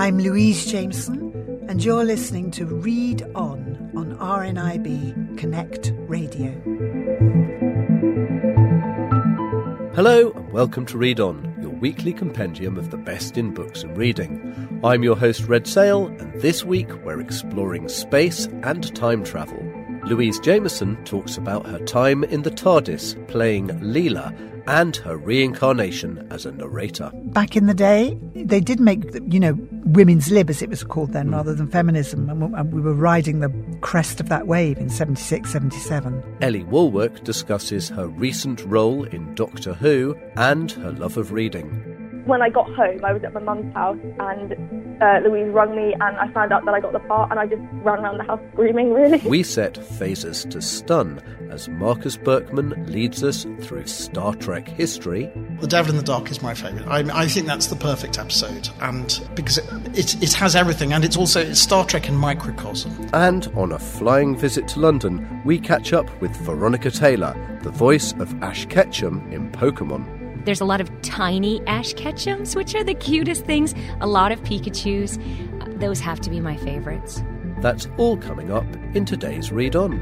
I'm Louise Jameson, and you're listening to Read On RNIB Connect Radio. Hello and welcome to Read On, your weekly compendium of the best in books and reading. I'm your host Red Sail, and this week we're exploring space and time travel. Louise Jameson talks about her time in the TARDIS playing Leela and her reincarnation as a narrator. Back in the day, they did make, women's lib, as it was called then, rather than feminism, and we were riding the crest of that wave in 76, 77. Ellie Woolwork discusses her recent role in Doctor Who and her love of reading. When I got home, I was at my mum's house and Louise rang me and I found out that I got the part and I just ran around the house screaming, really. We set phasers to stun as Marcus Berkman leads us through Star Trek history. The Devil in the Dark is my favourite. I think that's the perfect episode, and because it has everything, and it's Star Trek in microcosm. And on a flying visit to London, we catch up with Veronica Taylor, the voice of Ash Ketchum in Pokemon. There's a lot of tiny Ash Ketchums, which are the cutest things. A lot of Pikachus. Those have to be my favourites. That's all coming up in today's Read On.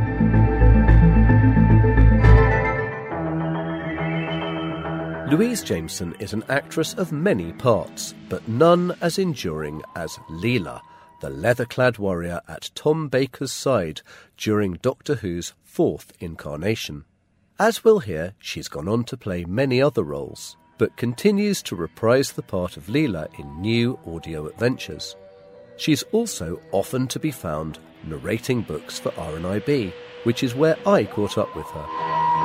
Louise Jameson is an actress of many parts, but none as enduring as Leela, the leather-clad warrior at Tom Baker's side during Doctor Who's fourth incarnation. As we'll hear, she's gone on to play many other roles, but continues to reprise the part of Leela in new audio adventures. She's also often to be found narrating books for RNIB, which is where I caught up with her.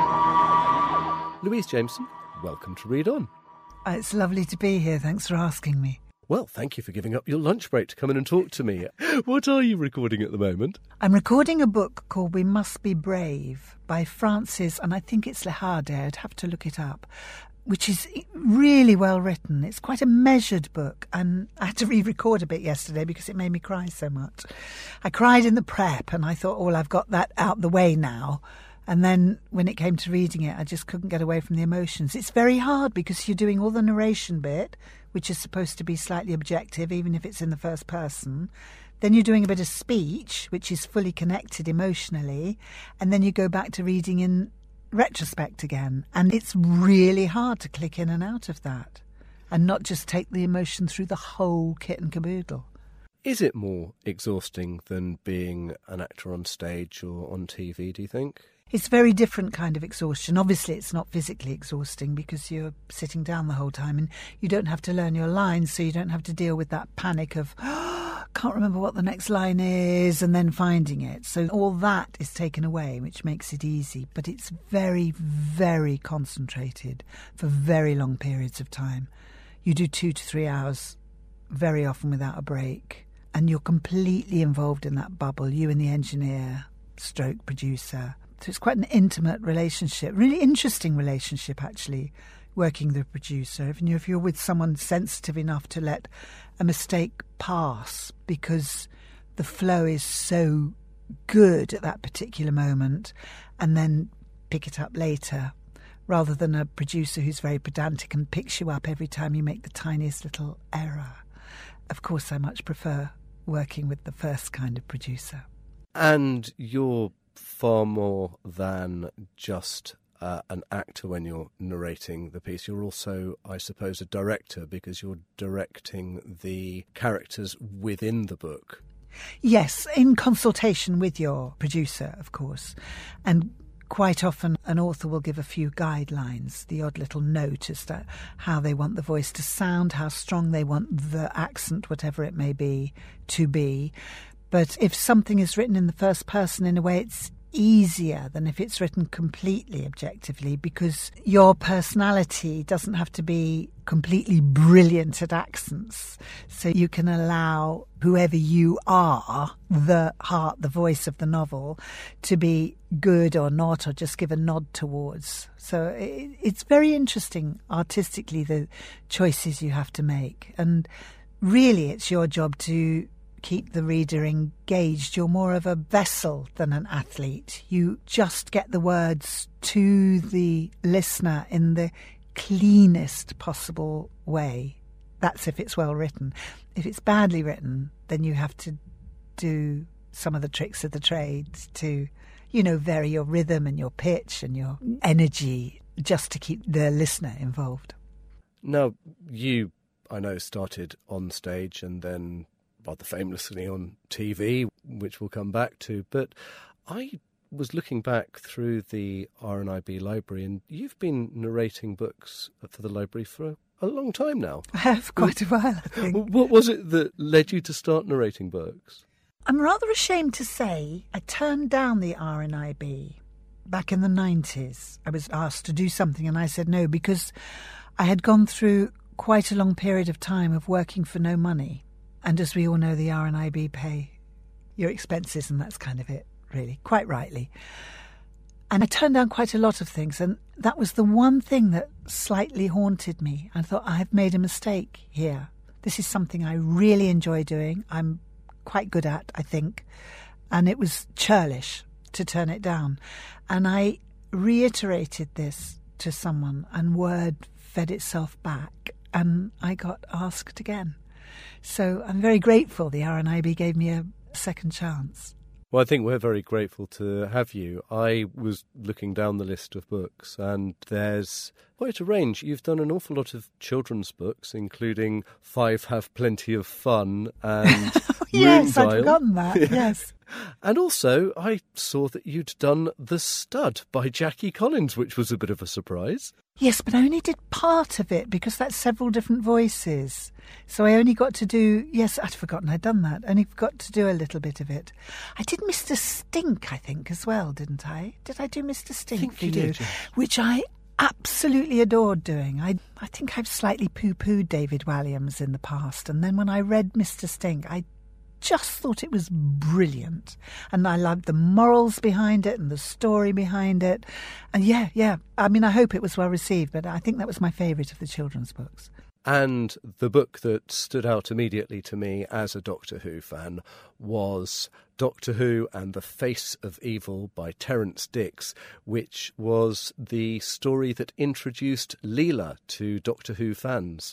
Louise Jameson, welcome to Read On. It's lovely to be here. Thanks for asking me. Well, thank you for giving up your lunch break to come in and talk to me. What are you recording at the moment? I'm recording a book called We Must Be Brave by Frances, and I think it's Lehade, I'd have to look it up, which is really well written. It's quite a measured book, and I had to re-record a bit yesterday because it made me cry so much. I cried in the prep, and I thought, I've got that out the way now. And then when it came to reading it, I just couldn't get away from the emotions. It's very hard because you're doing all the narration bit, which is supposed to be slightly objective, even if it's in the first person. Then you're doing a bit of speech, which is fully connected emotionally. And then you go back to reading in retrospect again. And it's really hard to click in and out of that and not just take the emotion through the whole kit and caboodle. Is it more exhausting than being an actor on stage or on TV, do you think? It's a very different kind of exhaustion. Obviously, it's not physically exhausting because you're sitting down the whole time and you don't have to learn your lines, so you don't have to deal with that panic of, can't remember what the next line is, and then finding it. So all that is taken away, which makes it easy. But it's very, very concentrated for very long periods of time. You do 2 to 3 hours, very often without a break, and you're completely involved in that bubble, you and the engineer, stroke producer. So it's quite an intimate relationship, really interesting relationship, actually, working with the producer. If you're with someone sensitive enough to let a mistake pass because the flow is so good at that particular moment and then pick it up later, rather than a producer who's very pedantic and picks you up every time you make the tiniest little error. Of course, I much prefer working with the first kind of producer. And you're far more than just an actor when you're narrating the piece. You're also, I suppose, a director because you're directing the characters within the book. Yes, in consultation with your producer, of course. And quite often an author will give a few guidelines, the odd little note as to how they want the voice to sound, how strong they want the accent, whatever it may be, to be. But if something is written in the first person, in a way, it's easier than if it's written completely objectively, because your personality doesn't have to be completely brilliant at accents. So you can allow whoever you are, the heart, the voice of the novel, to be good or not, or just give a nod towards. So it's very interesting artistically, the choices you have to make. And really it's your job to keep the reader engaged. You're more of a vessel than an athlete. You just get the words to the listener in the cleanest possible way. That's if it's well written. If it's badly written, then you have to do some of the tricks of the trade to, vary your rhythm and your pitch and your energy just to keep the listener involved. Now, you, I know, started on stage and then rather famously on TV, which we'll come back to, but I was looking back through the RNIB library, and you've been narrating books for the library for a long time now. I have quite a while, I think. What was it that led you to start narrating books? I'm rather ashamed to say I turned down the RNIB back in the 90s. I was asked to do something and I said no, because I had gone through quite a long period of time of working for no money. And as we all know, the RNIB pay your expenses, and that's kind of it. Really, quite rightly. And I turned down quite a lot of things, and that was the one thing that slightly haunted me. I thought, I've made a mistake here. This is something I really enjoy doing. I'm quite good at, I think. And it was churlish to turn it down. And I reiterated this to someone, and word fed itself back, and I got asked again. So I'm very grateful the RNIB gave me a second chance. Well, I think we're very grateful to have you. I was looking down the list of books, and there's quite a range. You've done an awful lot of children's books, including 5 Have Plenty of Fun and Yes, Moondial. I'd forgotten that, yes. And also, I saw that you'd done The Stud by Jackie Collins, which was a bit of a surprise. Yes, but I only did part of it because that's several different voices. So I only got to do, yes, I'd forgotten I'd done that. Only got to do a little bit of it. I did Mr. Stink, I think, as well, didn't I? Did I do Mr. Stink for you? Did, yes. Which I absolutely adored doing. I think I've slightly poo-pooed David Walliams in the past. And then when I read Mr. Stink, I just thought it was brilliant. And I loved the morals behind it and the story behind it. And yeah. I mean, I hope it was well received, but I think that was my favourite of the children's books. And the book that stood out immediately to me as a Doctor Who fan was Doctor Who and the Face of Evil by Terrance Dicks, which was the story that introduced Leela to Doctor Who fans.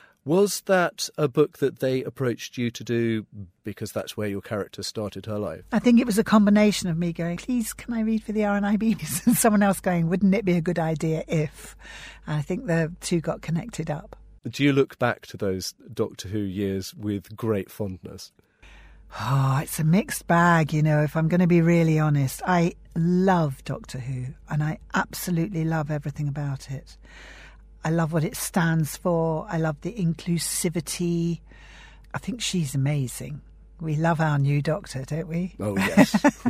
Was that a book that they approached you to do because that's where your character started her life? I think it was a combination of me going, please, can I read for the RNIB? And someone else going, wouldn't it be a good idea if? And I think the two got connected up. Do you look back to those Doctor Who years with great fondness? Oh, it's a mixed bag, if I'm going to be really honest. I love Doctor Who, and I absolutely love everything about it. I love what it stands for. I love the inclusivity. I think she's amazing. We love our new Doctor, don't we? Oh, yes.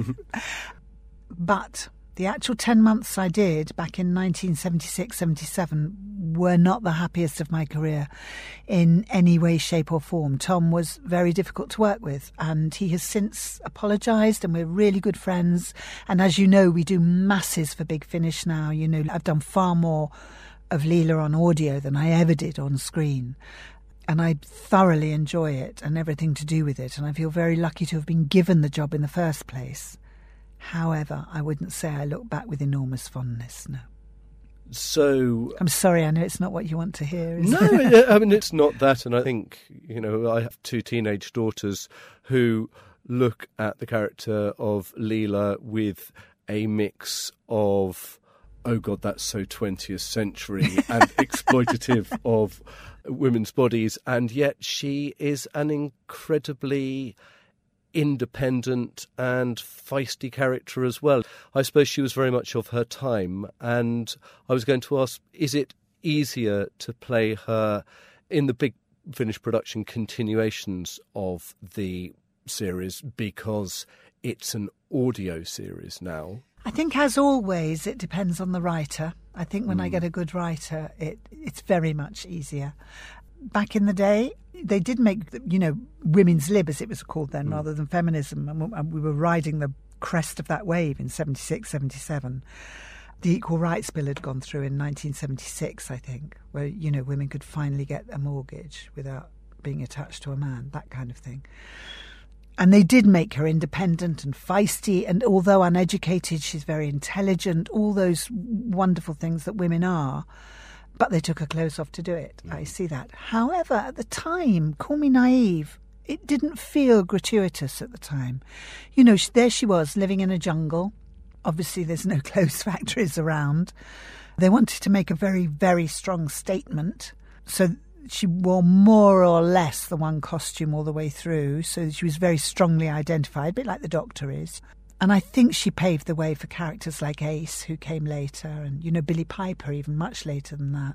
But the actual 10 months I did back in 1976-77 were not the happiest of my career in any way, shape or form. Tom was very difficult to work with, and he has since apologised, and we're really good friends. And as you know, we do masses for Big Finish now. I've done far more of Leela on audio than I ever did on screen. And I thoroughly enjoy it and everything to do with it. And I feel very lucky to have been given the job in the first place. However, I wouldn't say I look back with enormous fondness, no. So I'm sorry, I know it's not what you want to hear. No, I mean, it's not that. And I think, I have 2 teenage daughters who look at the character of Leela with a mix of, oh God, that's so 20th century and exploitative of women's bodies. And yet she is an incredibly independent and feisty character as well. I suppose she was very much of her time. And I was going to ask, is it easier to play her in the Big Finish production continuations of the series because it's an audio series now? I think, as always, it depends on the writer. I think when I get a good writer, it's very much easier. Back in the day, they did make, women's lib, as it was called then, rather than feminism. And we were riding the crest of that wave in 76, 77. The Equal Rights Bill had gone through in 1976, I think, where, women could finally get a mortgage without being attached to a man, that kind of thing. And they did make her independent and feisty, and although uneducated, she's very intelligent, all those wonderful things that women are. But they took her clothes off to do it. I see that. However, at the time, call me naive, it didn't feel gratuitous at the time. You know, there she was, living in a jungle. Obviously, there's no clothes factories around. They wanted to make a very, very strong statement. So she wore more or less the one costume all the way through. So she was very strongly identified, a bit like the Doctor is. And I think she paved the way for characters like Ace, who came later, and, you know, Billie Piper, even much later than that.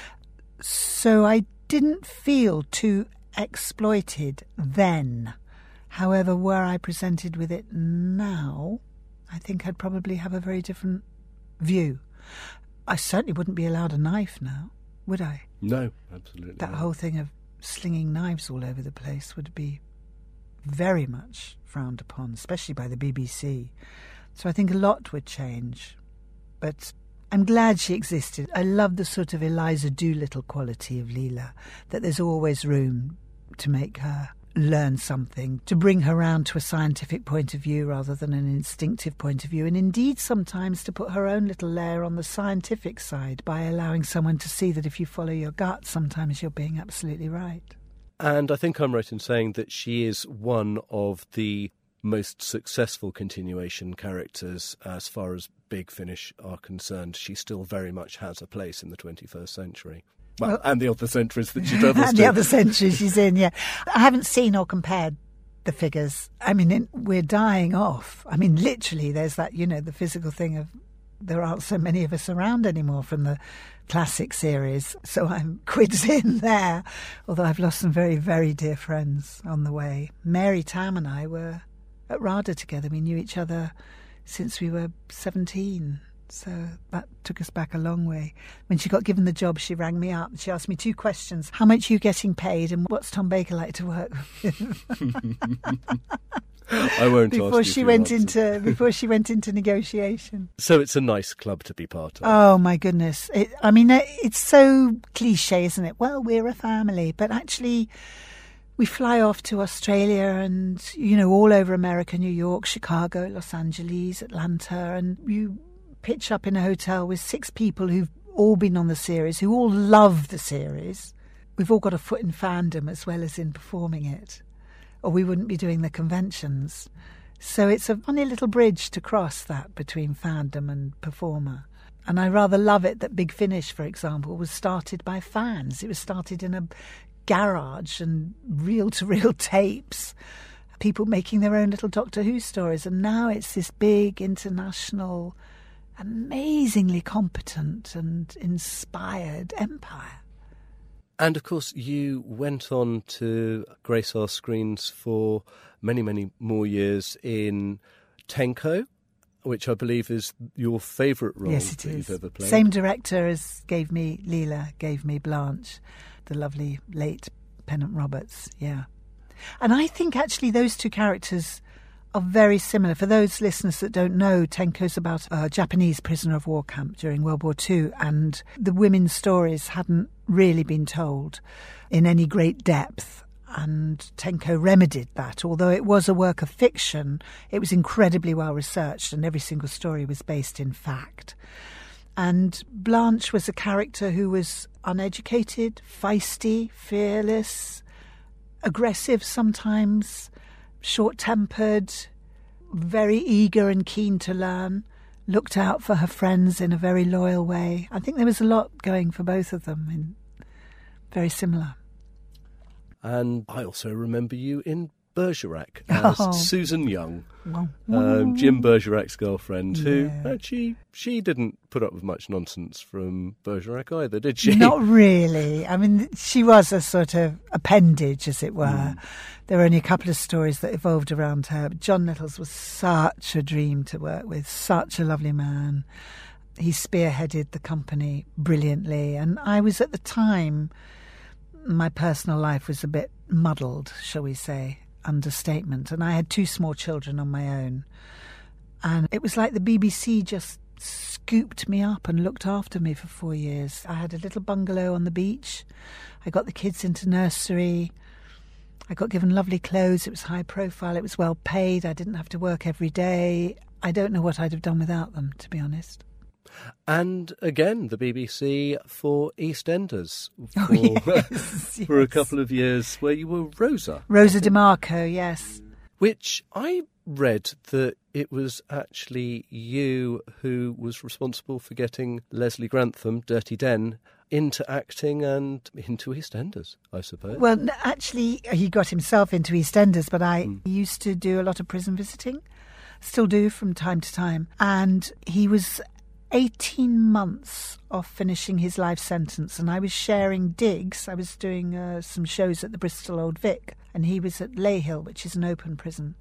So I didn't feel too exploited then. However, were I presented with it now, I think I'd probably have a very different view. I certainly wouldn't be allowed a knife now, would I? No, absolutely That not. whole thing of slinging knives all over the place would be very much frowned upon, especially by the BBC. So I think a lot would change. But I'm glad she existed. I love the sort of Eliza Doolittle quality of Leela, that there's always room to make her learn something, to bring her round to a scientific point of view rather than an instinctive point of view, and indeed sometimes to put her own little layer on the scientific side by allowing someone to see that if you follow your gut, sometimes you're being absolutely right. And I think I'm right in saying that she is one of the most successful continuation characters as far as Big Finish are concerned. She still very much has a place in the 21st century. Well, and the other centuries that she travels and to. the other centuries she's in, yeah. I haven't seen or compared the figures. I mean, we're dying off. I mean, literally, there's that, you know, the physical thing of there aren't so many of us around anymore from the classic series. So I'm quids in there, although I've lost some very, very dear friends on the way. Mary Tam and I were at RADA together. We knew each other since we were 17. So that took us back a long way. When she got given the job, she rang me up. She asked me 2 questions. How much are you getting paid and what's Tom Baker like to work with? I won't before ask you she went into Before she went into negotiation. So it's a nice club to be part of. Oh, my goodness. It's so cliche, isn't it? Well, we're a family. But actually, we fly off to Australia and, you know, all over America, New York, Chicago, Los Angeles, Atlanta, and you pitch up in a hotel with 6 people who've all been on the series, who all love the series. We've all got a foot in fandom as well as in performing it, or we wouldn't be doing the conventions. So it's a funny little bridge to cross that between fandom and performer. And I rather love it that Big Finish, for example, was started by fans. It was started in a garage and reel-to-reel tapes, people making their own little Doctor Who stories. And now it's this big international, amazingly competent and inspired empire. And of course, you went on to grace our screens for many, many more years in Tenko, which I believe is your favourite role that you've ever played. Same director as gave me Leela, gave me Blanche, the lovely late Pennant Roberts, yeah. And I think actually those 2 characters are very similar. For those listeners that don't know, Tenko's about a Japanese prisoner of war camp during World War II, and the women's stories hadn't really been told in any great depth. And Tenko remedied that. Although it was a work of fiction, it was incredibly well researched and every single story was based in fact. And Blanche was a character who was uneducated, feisty, fearless, aggressive sometimes, short-tempered, very eager and keen to learn, looked out for her friends in a very loyal way. I think there was a lot going for both of them, very similar. And I also remember you in Bergerac as Susan Young, Wow. Jim Bergerac's girlfriend, who actually, she didn't put up with much nonsense from Bergerac either, did she? Not really. I mean, she was a sort of appendage, as it were. There were only a couple of stories that evolved around her. But John Littles was such a dream to work with, such a lovely man. He spearheaded the company brilliantly. And I was, at the time, my personal life was a bit muddled, shall we say, understatement. And I had 2 small children on my own. And it was like the BBC just scooped me up and looked after me for 4 years. I had a little bungalow on the beach. I got the kids into nursery. I got given lovely clothes. It was high profile. It was well paid. I didn't have to work every day. I don't know what I'd have done without them, to be honest. And again, the BBC for EastEnders Yes. for a couple of years, where you were Rosa. Rosa DiMarco, yes. Which I read that it was actually you who was responsible for getting Leslie Grantham, Dirty Den, into acting and into EastEnders, I suppose. Well, actually, he got himself into EastEnders, but I used to do a lot of prison visiting, still do from time to time. And he was 18 months off finishing his life sentence, and I was sharing digs. I was doing some shows at the Bristol Old Vic, and he was at Leyhill, which is an open prison.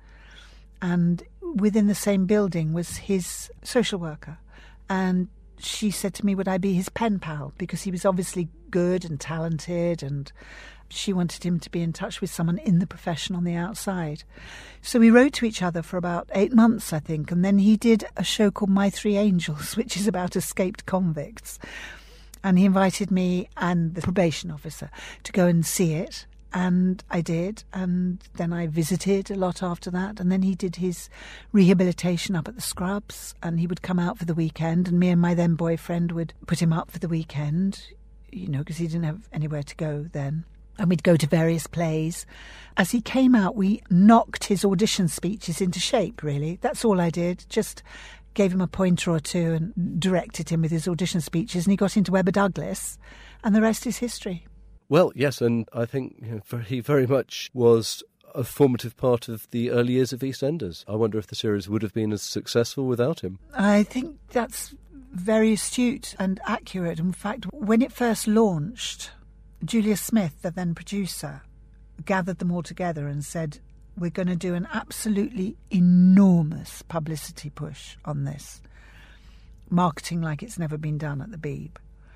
And within the same building was his social worker. And she said to me, would I be his pen pal? Because he was obviously good and talented, and she wanted him to be in touch with someone in the profession on the outside. So we wrote to each other for about 8 months, I think, and then he did a show called My Three Angels, which is about escaped convicts. And he invited me and the probation officer to go and see it. And I did, and then I visited a lot after that. And then he did his rehabilitation up at the Scrubs, and he would come out for the weekend, and me and my then boyfriend would put him up for the weekend, you know, because he didn't have anywhere to go then. And we'd go to various plays. As he came out, we knocked his audition speeches into shape, really. That's all I did, just gave him a pointer or two and directed him with his audition speeches, and he got into Webber Douglas, and the rest is history. Well, yes, and I think he very much was a formative part of the early years of EastEnders. I wonder if the series would have been as successful without him. I think that's very astute and accurate. In fact, when it first launched, Julia Smith, the then producer, gathered them all together and said, we're going to do an absolutely enormous publicity push on this, marketing like it's never been done at the Beeb.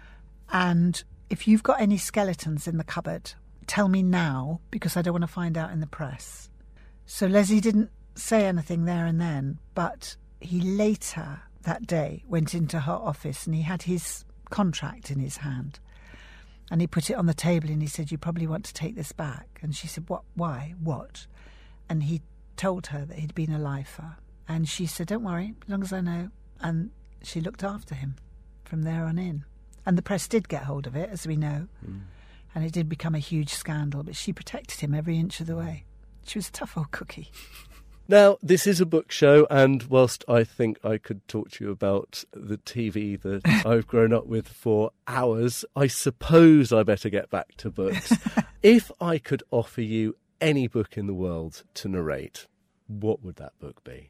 And if you've got any skeletons in the cupboard, tell me now, because I don't want to find out in the press. So Leslie didn't say anything there and then, but he later that day went into her office and he had his contract in his hand. And he put it on the table and he said, you probably want to take this back. And she said, what? Why? What? And he told her that he'd been a lifer. And she said, don't worry, as long as I know. And she looked after him from there on in. And the press did get hold of it, as we know, and it did become a huge scandal, but she protected him every inch of the way. She was a tough old cookie. Now, this is a book show, and whilst I think I could talk to you about the TV that I've grown up with for hours, I suppose I better get back to books. If I could offer you any book in the world to narrate, what would that book be?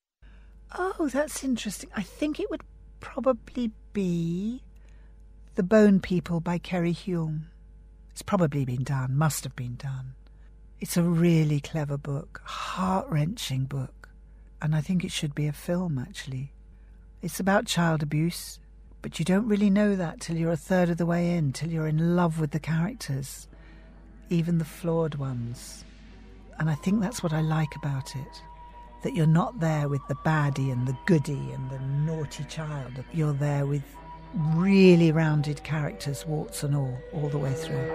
Oh, that's interesting. I think it would probably be The Bone People by Kerry Hume. It's probably been done, must have been done. It's a really clever book, heart-wrenching book, and I think it should be a film, actually. It's about child abuse, but you don't really know that till you're a third of the way in, till you're in love with the characters, even the flawed ones. And I think that's what I like about it, that you're not there with the baddie and the goodie and the naughty child. You're there with really rounded characters, warts and all the way through.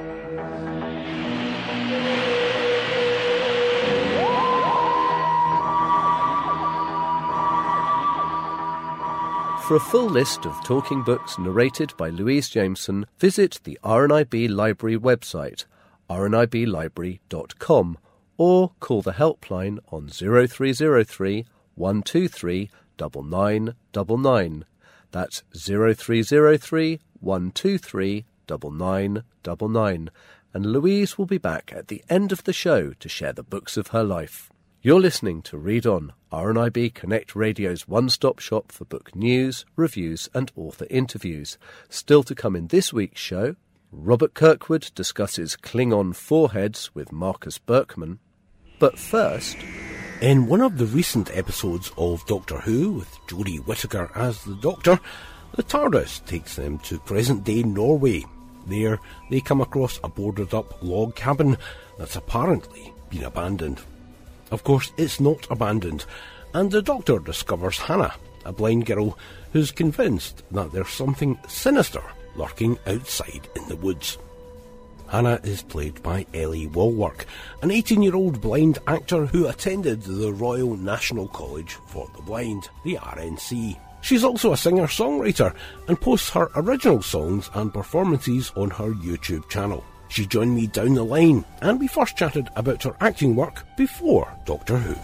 For a full list of talking books narrated by Louise Jameson, visit the RNIB Library website, rniblibrary.com, or call the helpline on 0303 123 9999. That's 0303 123 9999. And Louise will be back at the end of the show to share the books of her life. You're listening to Read On, RNIB Connect Radio's one-stop shop for book news, reviews and author interviews. Still to come in this week's show, Robert Kirkwood discusses Klingon Foreheads with Marcus Berkman. But first, in one of the recent episodes of Doctor Who, with Jodie Whittaker as the Doctor, the TARDIS takes them to present-day Norway. There, they come across a boarded-up log cabin that's apparently been abandoned. Of course, it's not abandoned, and the Doctor discovers Hannah, a blind girl who's convinced that there's something sinister lurking outside in the woods. Hannah is played by Ellie Walwork, an 18-year-old blind actor who attended the Royal National College for the Blind, the RNC. She's also a singer-songwriter and posts her original songs and performances on her YouTube channel. She joined me down the line and we first chatted about her acting work before Doctor Who.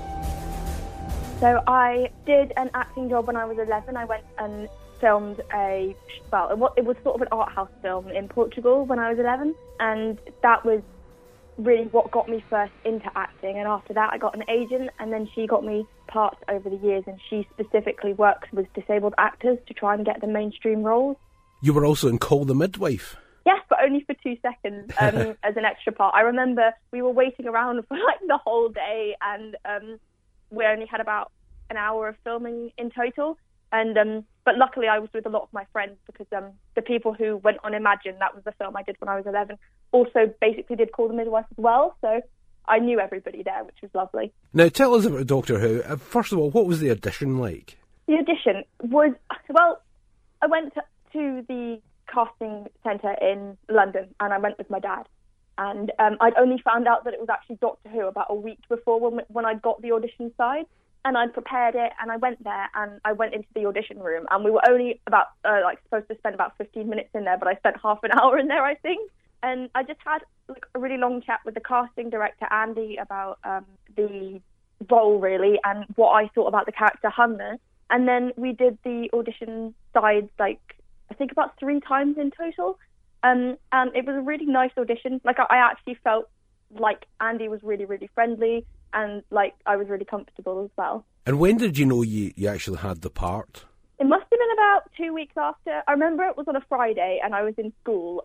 So I did an acting job when I was 11. I went and filmed it was sort of an art house film in Portugal when I was 11, and that was really what got me first into acting. And after that I got an agent, and then she got me parts over the years, and she specifically works with disabled actors to try and get the mainstream roles. You were also in Call the Midwife. Yes, but only for 2 seconds as an extra part. I remember we were waiting around for like the whole day, and we only had about an hour of filming in total. And but luckily I was with a lot of my friends, because the people who went on Imagine, that was the film I did when I was 11, also basically did Call the Midwife as well. So I knew everybody there, which was lovely. Now tell us about Doctor Who. First of all, what was the audition like? The audition was, well, I went to the casting centre in London, and I went with my dad. And I'd only found out that it was actually Doctor Who about a week before when I got the audition side. And I prepared it, and I went there, and I went into the audition room, and we were only about supposed to spend about 15 minutes in there, but I spent half an hour in there, I think. And I just had a really long chat with the casting director, Andy, about the role, really, and what I thought about the character Hannah. And then we did the audition side, I think about 3 times in total. And it was a really nice audition. I actually felt like Andy was really, really friendly, and I was really comfortable as well. And when did you know you actually had the part? It must have been about 2 weeks after. I remember it was on a Friday and I was in school,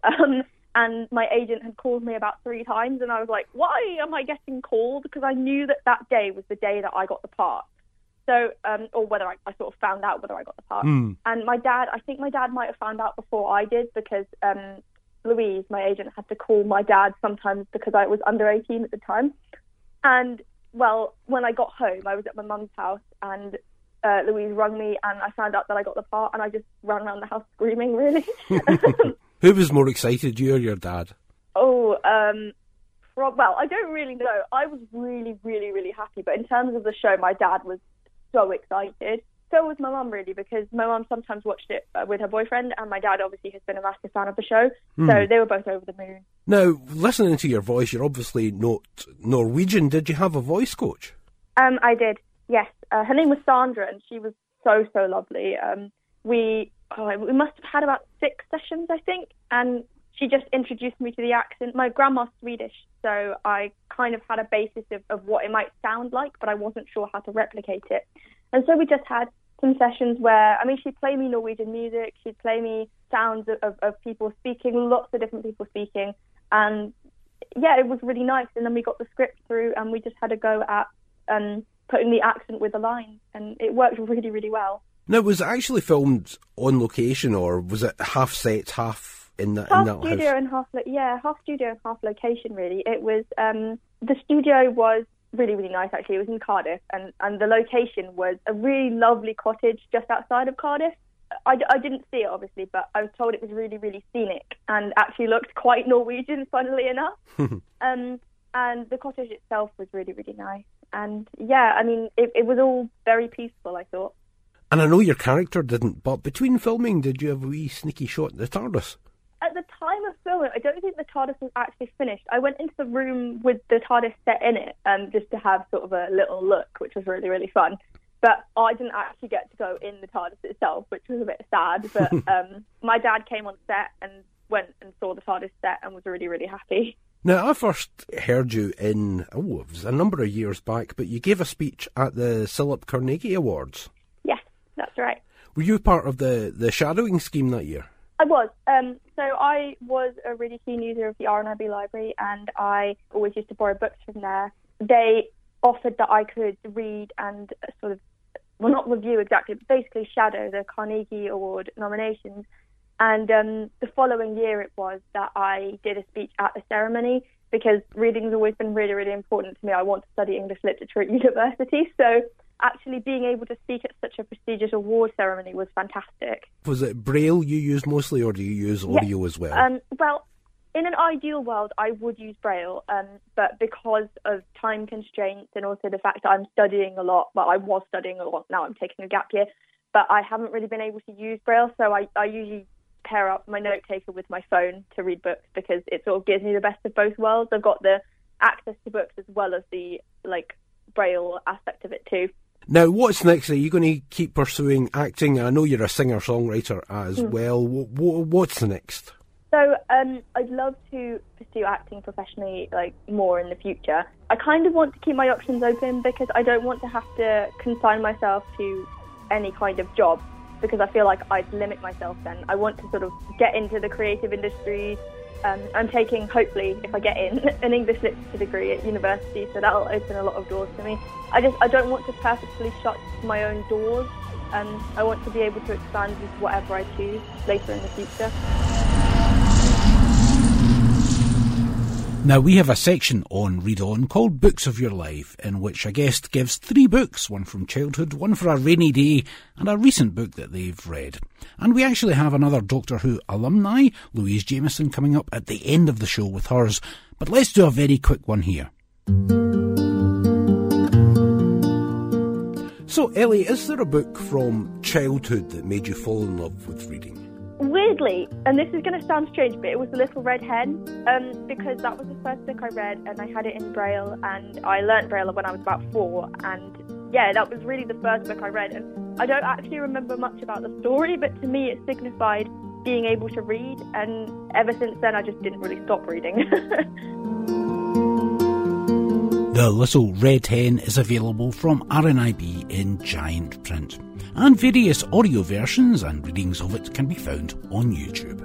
and my agent had called me about 3 times, and I was like, why am I getting called? Because I knew that day was the day that I got the part. So, or whether I sort of found out whether I got the part. And I think my dad might have found out before I did, because Louise, my agent, had to call my dad sometimes because I was under 18 at the time. And well, when I got home, I was at my mum's house, and Louise rang me, and I found out that I got the part, and I just ran around the house screaming, really. Who was more excited, you or your dad? Well, I don't really know. I was really, really, really happy, but in terms of the show, my dad was so excited. So was my mum, really, because my mum sometimes watched it with her boyfriend, and my dad obviously has been a massive fan of the show, so they were both over the moon. Now, listening to your voice, you're obviously not Norwegian. Did you have a voice coach? I did, yes. Her name was Sandra, and she was so, so lovely. We must have had about 6 sessions, I think, and she just introduced me to the accent. My grandma's Swedish, so I kind of had a basis of what it might sound like, but I wasn't sure how to replicate it. And so we just had some sessions where, she'd play me Norwegian music, she'd play me sounds of people speaking, lots of different people speaking. And yeah, it was really nice. And then we got the script through, and we just had a go at putting the accent with the lines, and it worked really, really well. Now, was it actually filmed on location, or was it half set, half in that half in that studio house? And half studio and half location, really. It was the studio was really, really nice, actually. It was in Cardiff, and the location was a really lovely cottage just outside of Cardiff. I didn't see it, obviously, but I was told it was really, really scenic and actually looked quite Norwegian, funnily enough. And the cottage itself was really, really nice. And yeah, it was all very peaceful, I thought. And I know your character didn't, but between filming, did you have a wee sneaky shot at the TARDIS? At the time of filming, I don't think the TARDIS was actually finished. I went into the room with the TARDIS set in it, just to have sort of a little look, which was really, really fun. But I didn't actually get to go in the TARDIS itself, which was a bit sad. But my dad came on set and went and saw the TARDIS set and was really, really happy. Now, I first heard you it was a number of years back, but you gave a speech at the Philip Carnegie Awards. Yes, that's right. Were you part of the shadowing scheme that year? I was. So I was a really keen user of the RNIB library, and I always used to borrow books from there. They offered that I could read and sort of, well, not review exactly, but basically shadow the Carnegie Award nominations. And the following year it was that I did a speech at the ceremony, because reading's always been really, really important to me. I want to study English literature at university, so actually being able to speak at such a prestigious award ceremony was fantastic. Was it Braille you used mostly, or do you use audio as well? Well, in an ideal world, I would use Braille, but because of time constraints and also the fact that I'm studying a lot, well, I was studying a lot, now I'm taking a gap year, but I haven't really been able to use Braille, so I usually pair up my note taker with my phone to read books because it sort of gives me the best of both worlds. I've got the access to books as well as the Braille aspect of it too. Now, what's next? Are you going to keep pursuing acting? I know you're a singer-songwriter as well. What's the next? So I'd love to pursue acting professionally, more in the future. I kind of want to keep my options open because I don't want to have to consign myself to any kind of job because I feel like I'd limit myself then. I want to sort of get into the creative industry. I'm taking, hopefully, if I get in, an English literature degree at university, so that'll open a lot of doors to me. I don't want to purposefully shut my own doors. I want to be able to expand into whatever I choose later in the future. Now, we have a section on Read On called Books of Your Life, in which a guest gives 3 books, one from childhood, one for a rainy day, and a recent book that they've read. And we actually have another Doctor Who alumni, Louise Jameson, coming up at the end of the show with hers. But let's do a very quick one here. So, Ellie, is there a book from childhood that made you fall in love with reading? Weirdly, and this is going to sound strange, but it was The Little Red Hen, because that was the first book I read, and I had it in Braille, and I learnt Braille when I was about 4, and yeah, that was really the first book I read, and I don't actually remember much about the story, but to me it signified being able to read, and ever since then I just didn't really stop reading. The Little Red Hen is available from RNIB in giant print, and various audio versions and readings of it can be found on YouTube.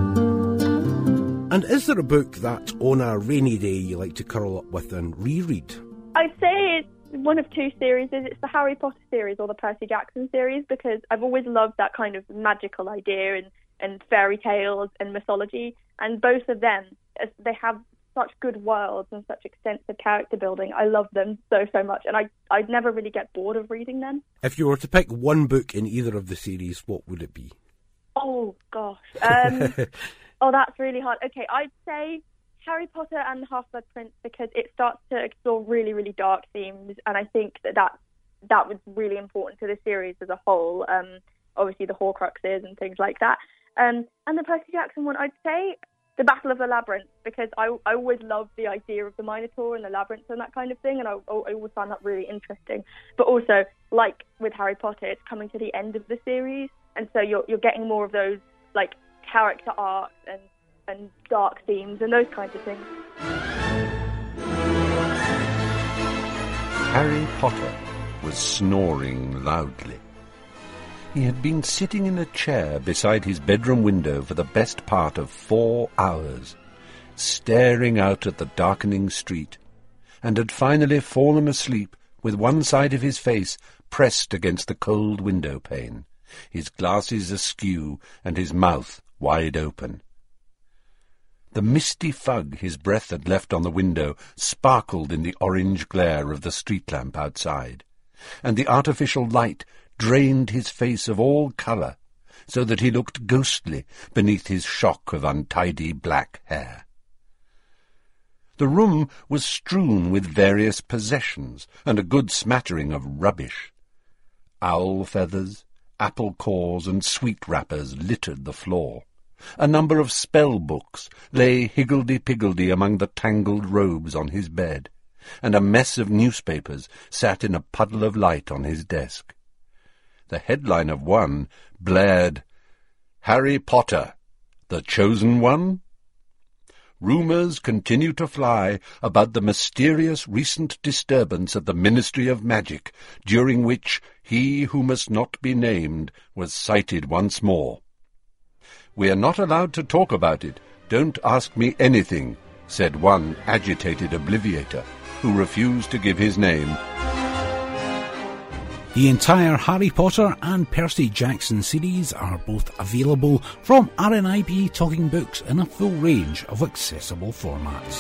And is there a book that on a rainy day you like to curl up with and reread? I'd say it's one of 2 series. It's the Harry Potter series or the Percy Jackson series, because I've always loved that kind of magical idea and fairy tales and mythology, and both of them, they have such good worlds and such extensive character building. I love them so much, and I'd never really get bored of reading them. If you were to pick one book in either of the series, what would it be? Oh, gosh. That's really hard. Okay, I'd say Harry Potter and the Half-Blood Prince, because it starts to explore really, really dark themes, and I think that was really important to the series as a whole. Obviously, the Horcruxes and things like that. And the Percy Jackson one, I'd say The Battle of the Labyrinth, because I always loved the idea of the Minotaur and the labyrinth and that kind of thing, and I always found that really interesting. But also, like with Harry Potter, it's coming to the end of the series, and so you're getting more of those character arcs and dark themes and those kinds of things. Harry Potter was snoring loudly. He had been sitting in a chair beside his bedroom window for the best part of 4 hours, staring out at the darkening street, and had finally fallen asleep with one side of his face pressed against the cold window pane, his glasses askew and his mouth wide open. The misty fug his breath had left on the window sparkled in the orange glare of the street lamp outside, and the artificial light drained his face of all colour, so that he looked ghostly beneath his shock of untidy black hair. The room was strewn with various possessions and a good smattering of rubbish. Owl feathers, apple cores, and sweet wrappers littered the floor. A number of spell books lay higgledy-piggledy among the tangled robes on his bed, and a mess of newspapers sat in a puddle of light on his desk. The headline of one blared, "Harry Potter, the Chosen One?" Rumours continue to fly about the mysterious recent disturbance at the Ministry of Magic, during which he who must not be named was sighted once more. "We are not allowed to talk about it. Don't ask me anything," said one agitated obliviator, who refused to give his name. The entire Harry Potter and Percy Jackson series are both available from RNIB Talking Books in a full range of accessible formats.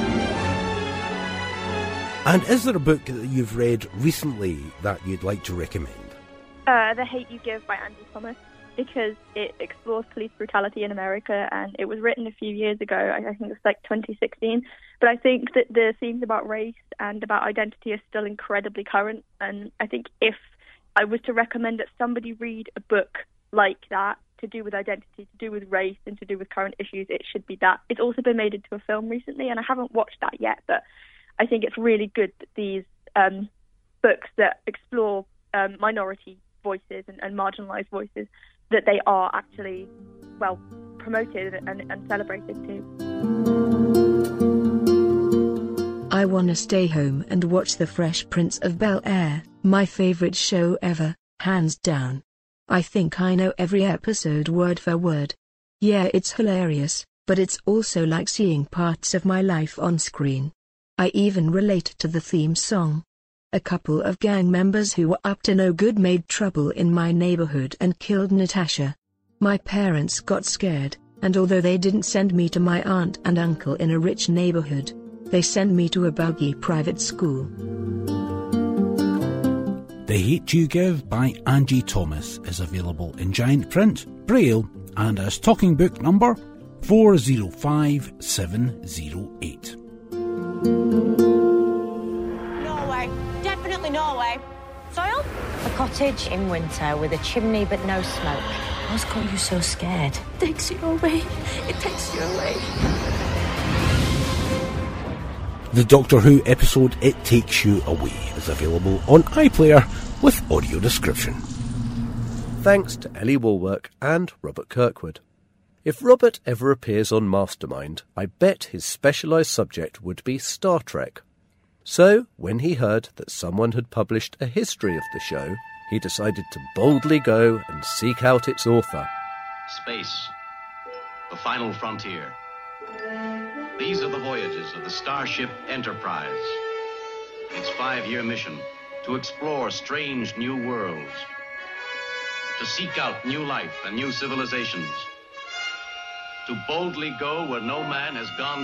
And is there a book that you've read recently that you'd like to recommend? The Hate You Give by Angie Thomas, because it explores police brutality in America, and it was written a few years ago. I think it was 2016. But I think that the themes about race and about identity are still incredibly current, and I think if I was to recommend that somebody read a book like that, to do with identity, to do with race, and to do with current issues, it should be that. It's also been made into a film recently, and I haven't watched that yet, but I think it's really good that these books that explore minority voices and marginalised voices, that they are actually, well, promoted and celebrated too. I wanna stay home and watch The Fresh Prince of Bel-Air, my favourite show ever, hands down. I think I know every episode word for word. Yeah, it's hilarious, but it's also like seeing parts of my life on screen. I even relate to the theme song. A couple of gang members who were up to no good made trouble in my neighborhood and killed Natasha. My parents got scared, and although they didn't send me to my aunt and uncle in a rich neighborhood, they sent me to a buggy private school. The Hate You Give by Angie Thomas is available in giant print, braille, and as talking book number 405708. Norway. Definitely Norway. Soil? A cottage in winter with a chimney but no smoke. What's got you so scared? It takes you away. It takes you away. The Doctor Who episode It Takes You Away is available on iPlayer with audio description. Thanks to Ellie Woolwork and Robert Kirkwood. If Robert ever appears on Mastermind, I bet his specialised subject would be Star Trek. So, when he heard that someone had published a history of the show, he decided to boldly go and seek out its author. Space, the final frontier. These are the voyages of the Starship Enterprise. Its 5-year mission, to explore strange new worlds, to seek out new life and new civilizations, to boldly go where no man has gone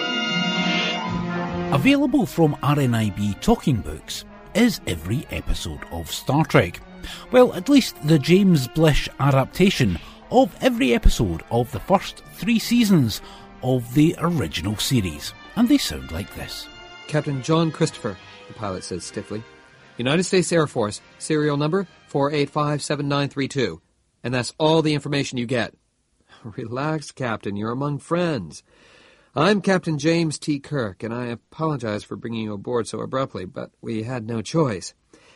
before. Available from RNIB Talking Books is every episode of Star Trek. Well, at least the James Blish adaptation of every episode of the first 3 seasons of the original series, and they sound like this. Captain John Christopher, the pilot says stiffly. United States Air Force, serial number 4857932. And that's all the information you get. Relax, Captain, you're among friends. I'm Captain James T. Kirk, and I apologize for bringing you aboard so abruptly, but we had no choice.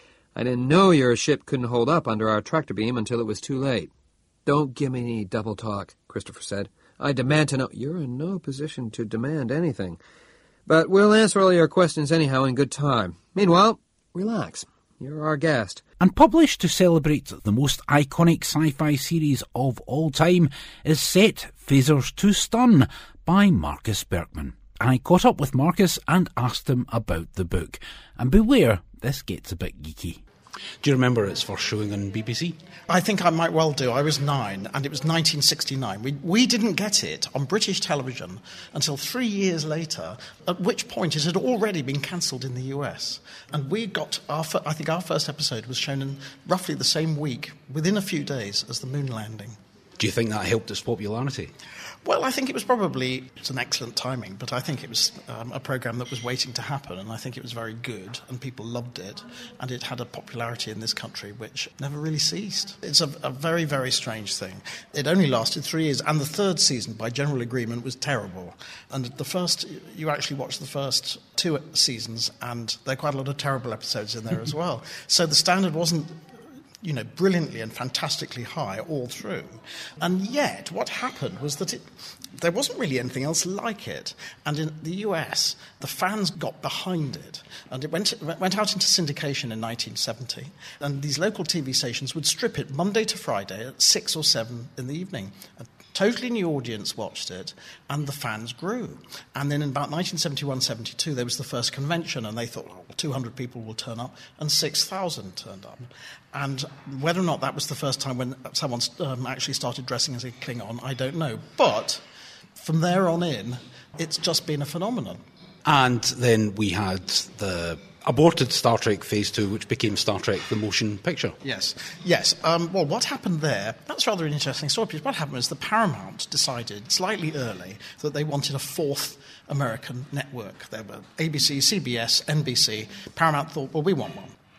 I didn't know your ship couldn't hold up under our tractor beam until it was too late. Don't give me any double talk, Christopher said. I demand to know. You're in no position to demand anything. But we'll answer all your questions anyhow in good time. Meanwhile, relax. You're our guest. And published to celebrate the most iconic sci-fi series of all time is Set Phasers to Stun by Marcus Berkman. I caught up with Marcus and asked him about the book. And beware, this gets a bit geeky. Do you remember its first showing on BBC? I think I might well do. I was 9, and it was 1969. We didn't get it on British television until 3 years later, at which point it had already been cancelled in the US. And we got, I think our first episode was shown in roughly the same week, within a few days, as the moon landing. Do you think that helped its popularity? Well, I think it was probably an excellent timing, but I think it was a programme that was waiting to happen, and I think it was very good, and people loved it, and it had a popularity in this country which never really ceased. It's a very, very strange thing. It only lasted 3 years, and the 3rd season, by general agreement, was terrible. And you actually watch the first 2 seasons, and there are quite a lot of terrible episodes in there as well. So the standard wasn't brilliantly and fantastically high all through. And yet, what happened was that there wasn't really anything else like it. And in the US, the fans got behind it. And it went out into syndication in 1970. And these local TV stations would strip it Monday to Friday at 6 or 7 in the evening. A totally new audience watched it, and the fans grew. And then in about 1971-72, there was the first convention, and they thought, 200 people will turn up, and 6,000 turned up. And whether or not that was the first time when someone actually started dressing as a Klingon, I don't know. But from there on in, it's just been a phenomenon. And then we had the aborted Star Trek Phase 2, which became Star Trek the Motion Picture. Yes. Well, what happened there, that's rather an interesting story, because what happened was the Paramount decided slightly early that they wanted a 4th American network. There were ABC, CBS, NBC. Paramount thought, well, we want one.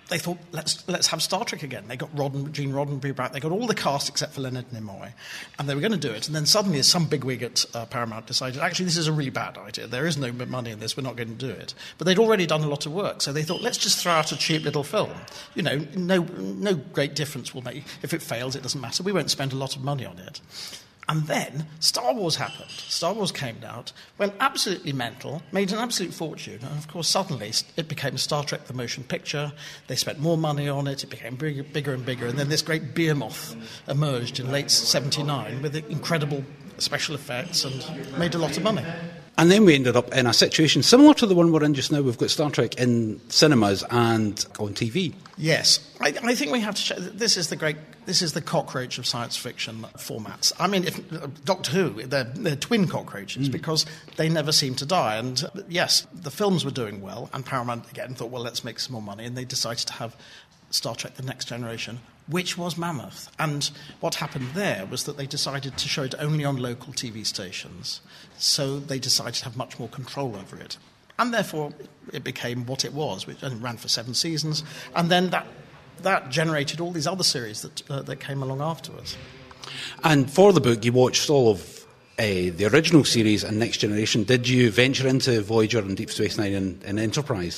they thought, let's have Star Trek again. They got Gene Roddenberry back. They got all the cast except for Leonard Nimoy, and they were going to do it. And then suddenly, some bigwig at Paramount decided, actually, this is a really bad idea. There is no money in this. We're not going to do it. But they'd already done a lot of work, so they thought, let's just throw out a cheap little film. You know, no great difference will make. If it fails, it doesn't matter. We won't spend a lot of money on it. And then Star Wars happened. Star Wars came out, went absolutely mental, made an absolute fortune. And, of course, suddenly it became Star Trek the Motion Picture. They spent more money on it. It became bigger and bigger. And then this great behemoth emerged in late 1979 with incredible special effects and made a lot of money. And then we ended up in a situation similar to the one we're in just now. We've got Star Trek in cinemas and on TV. Yes. I think we have to show this is the cockroach of science fiction formats. I mean, if Doctor Who, they're twin cockroaches because they never seem to die. And yes, the films were doing well, and Paramount again thought, well, let's make some more money, and they decided to have Star Trek: The Next Generation, which was mammoth. And what happened there was that they decided to show it only on local TV stations. So they decided to have much more control over it. And therefore, it became what it was, which ran for 7 seasons. And then that generated all these other series that came along afterwards. And for the book, you watched all of the original series and Next Generation. Did you venture into Voyager and Deep Space Nine and Enterprise?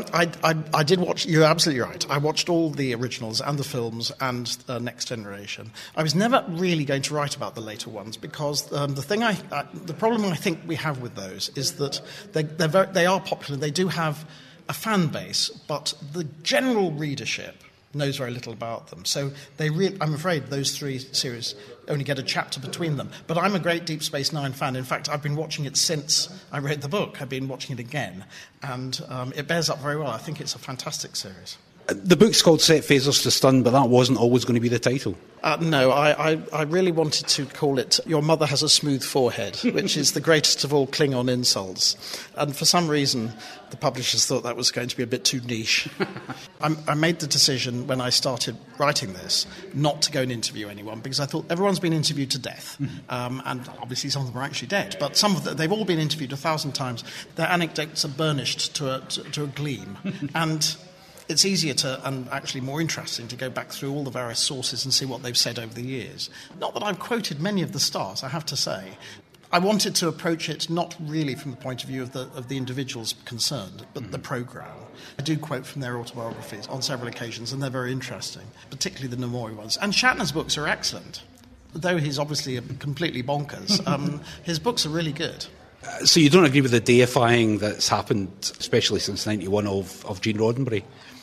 I did watch. You're absolutely right. I watched all the originals and the films and Next Generation. I was never really going to write about the later ones because the problem I think we have with those is that they are popular. They do have a fan base, but the general readership knows very little about them. So I'm afraid those 3 series only get a chapter between them. But I'm a great Deep Space Nine fan. In fact, I've been watching it since I read the book. I've been watching it again. And it bears up very well. I think it's a fantastic series. The book's called Set Phasers to Stun, but that wasn't always going to be the title. No, I really wanted to call it Your Mother Has a Smooth Forehead, which is the greatest of all Klingon insults. And for some reason, the publishers thought that was going to be a bit too niche. I made the decision when I started writing this not to go and interview anyone because I thought everyone's been interviewed to death. And obviously some of them are actually dead, but some of them, they've all been interviewed 1,000 times. Their anecdotes are burnished to a gleam. And it's easier and actually more interesting to go back through all the various sources and see what they've said over the years. Not that I've quoted many of the stars, I have to say. I wanted to approach it not really from the point of view of the individuals concerned, but the programme. I do quote from their autobiographies on several occasions, and they're very interesting, particularly the Nimoy ones. And Shatner's books are excellent. Though he's obviously completely bonkers, his books are really good. So you don't agree with the deifying that's happened, especially since 91, of Gene Roddenberry?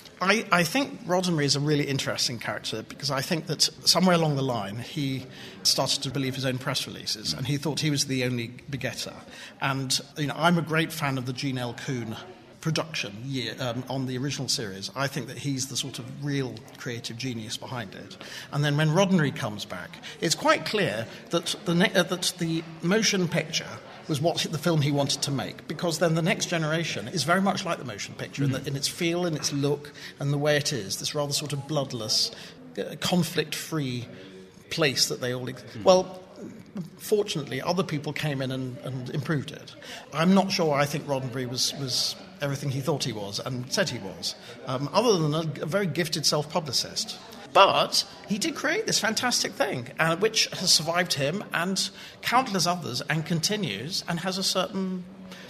I think Roddenberry is a really interesting character because I think that somewhere along the line he started to believe his own press releases and he thought he was the only begetter. And I'm a great fan of the Gene L. Coon production on the original series. I think that he's the sort of real creative genius behind it. And then when Roddenberry comes back, it's quite clear that the motion picture was what the film he wanted to make, because then The Next Generation is very much like the motion picture in its feel, in its look, and the way it is, this rather sort of bloodless, conflict-free place that they all... Well, fortunately, other people came in and improved it. I'm not sure I think Roddenberry was everything he thought he was and said he was, other than a very gifted self-publicist. But he did create this fantastic thing, which has survived him and countless others and continues and has a certain